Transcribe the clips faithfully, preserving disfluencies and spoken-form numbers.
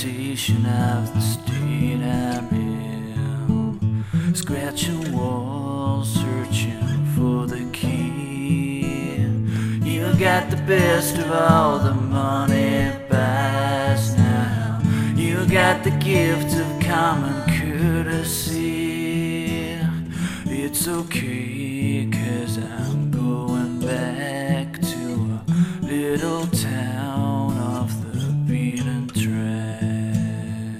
reputation of the state I'm in. Scratching walls, searching for the key. You got the best of all the money buys now. You got the gift of common courtesy. It's okay, 'cause I'm going back to a little town off the beaten track.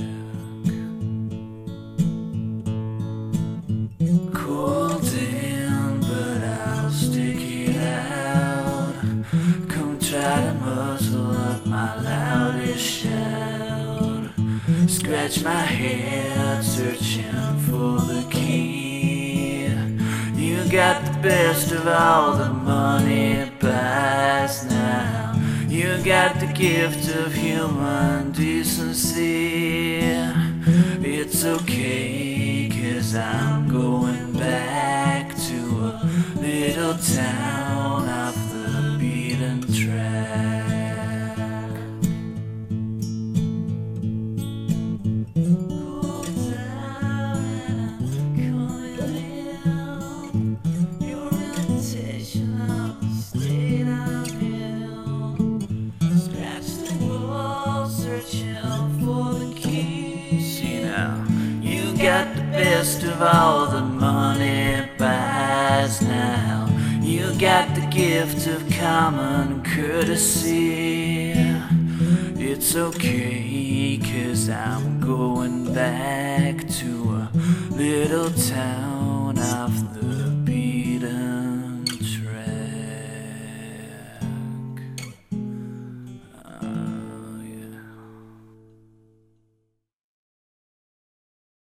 Cold in, but I'll stick it out. Come try to muzzle up my loudest shout. Scratch my head, searching for the key. You got the best of all the money buys now. You got the gift of human decency. It's okay, 'cause I'm going back to a little town off the beaten track. Got the best of all the money buys now. You got the gift of common courtesy. It's okay, 'cause I'm going back to a little town off the